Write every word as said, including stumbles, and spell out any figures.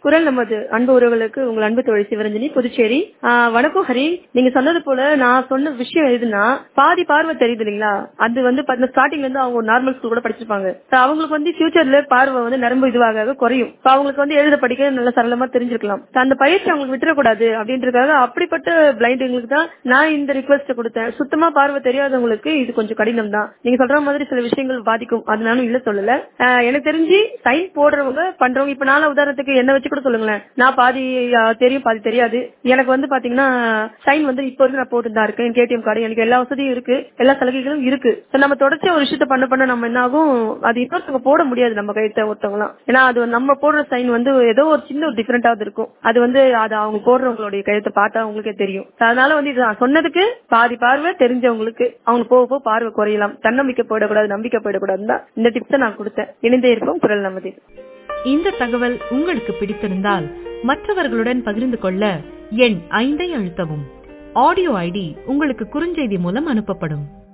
குரல் நமது அன்பு உறவுகளுக்கு உங்கள் அன்பு தோழி சிவரஞ்சனி, புதுச்சேரி. ஆஹ் வணக்கம் ஹரி. நீங்க சொன்னது போல நான் சொன்ன விஷயம் எதுனா, பாதி பார்வை தெரியுது இல்லைங்களா, அது வந்து ஸ்டார்டிங்ல இருந்து அவங்க நார்மல் ஸ்கூல் கூட படிச்சிருப்பாங்க. அவங்களுக்கு வந்து ஃபியூச்சர்ல பார்வை வந்து நரம்பு இதுவாக குறையும். அவங்களுக்கு வந்து எழுத படிக்க நல்ல சரளமா தெரிஞ்சிருக்கலாம். அந்த பயிற்சி அவங்களுக்கு விட்டுறக்கூடாது அப்படின்றதுக்காக அப்படிப்பட்ட பிளைண்டுங்களுக்கு தான் நான் இந்த ரிக்வெஸ்ட் கொடுத்தேன். சுத்தமா பார்வை தெரியாதவங்களுக்கு இது கொஞ்சம் கடினம் தான். நீங்க சொல்ற மாதிரி சில விஷயங்கள் பாதிக்கும், அது நானும் இல்ல சொல்லல. எனக்கு தெரிஞ்சு சைன் போடுறவங்க பண்றவங்க, இப்ப நாள உதாரணத்துக்கு என்ன வச்சு கூட சொல்லுங்களேன், நான் பாதி தெரியும் பாதி தெரியாது. எனக்கு வந்து பாத்தீங்கன்னா சைன் வந்து இப்ப வரைக்கும் நான் போட்டு தான் இருக்கேன். ஏடிஎம் கார்டு, எனக்கு எல்லா வசதியும் இருக்கு, எல்லா சலுகைகளும் இருக்கு. நம்ம தொடர்ச்சி ஒரு விஷயத்த பண்ண பண்ண நம்ம என்ன ஆகும், அது இன்னொருத்தவங்க போட முடியாது நம்ம கைத்த ஒருத்தவங்களாம். ஏன்னா அது நம்ம போடுற சைன் வந்து ஏதோ ஒரு சின்ன ஒரு டிஃபரெண்டாவது இருக்கும். அது வந்து அது அவங்க போடுறவங்களுடைய கையத்தை பார்த்தா அவங்களுக்கே தெரியும். அதனால வந்து இது நான் சொன்னதுக்கு பாதி பார்வை தெரிஞ்சவங்களுக்கு அவங்க போக போக பார்வை குறையலாம். தன்னம்பிக்கை போயிடக்கூடாது, நம்பிக்கை போயிடக்கூடாதுன்னு தான் இந்த டிப்ஸை நான் கொடுத்தேன். இணைந்தே இருப்போம் குரல் நமது. இந்த தகவல் உங்களுக்கு பிடித்திருந்தால் மற்றவர்களுடன் பகிர்ந்து கொள்ள எண் ஐந்தை அழுத்தவும். ஆடியோ ஐடி உங்களுக்கு குறுஞ்செய்தி மூலம் அனுப்பப்படும்.